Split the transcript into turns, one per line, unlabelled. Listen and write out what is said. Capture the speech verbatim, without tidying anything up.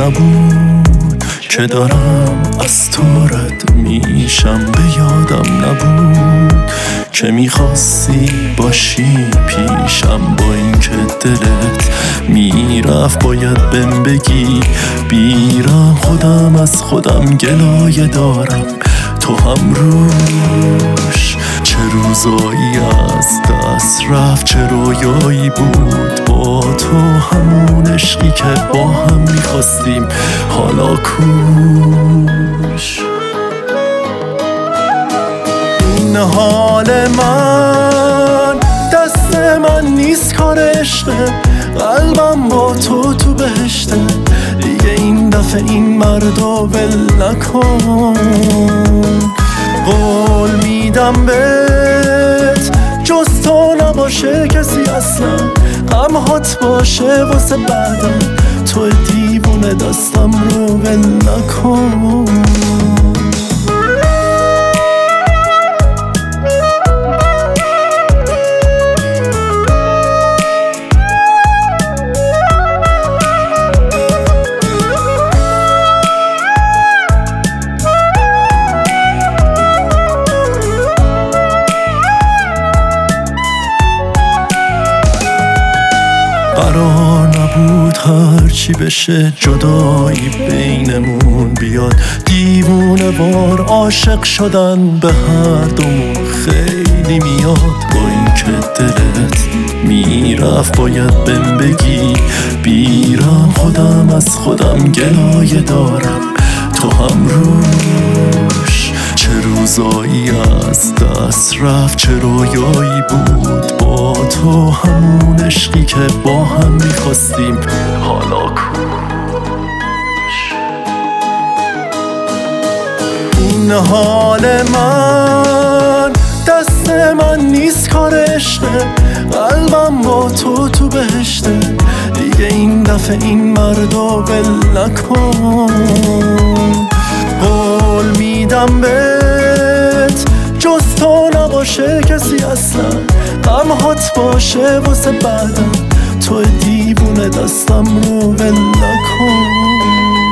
نبود که دارم از تو رد میشم، به یادم نبود که میخواستی باشی پیشم. با اینکه دلت میرفت باید بهم بگی بیرم، خودم از خودم گلایه دارم، تو هم روش. چه روزایی از دست رفت، چه رویایی بود با تو، همون عشقی که با هم میخواستیم حالا کوش. این حال من دست من نیست، کار عشقه، قلبم با تو تو بهشته، دیگه این دفعه این مردو ول نکن. قول میدم بهت جز تو نباشه کسی اصلا، غمهات باشه واسه بعدم، تو دیوونه دستم رو ول نکن. قرار نبود هرچی بشه جدایی بینمون بیاد، دیوونه وار عاشق شدن به هر دومون خیلی میاد. با اینکه دلت میرفت باید بهم بگی بیرم، خودم از خودم گلایه دارم، تو هم روش. چه روزایی از دست رفت، چه رویایی بود با تو، همون عشقی که با هم میخواستیم حالا کوش. این حال من دست من نیست، کار عشقه، قلبم با تو تو بهشته، دیگه این دفعه این مردو ول نکن. قول میدم بهت جز تو نباشه کسی اصلا، غمهات باشه واسه بعدم، تو دیوونه دستم رو ول نکن.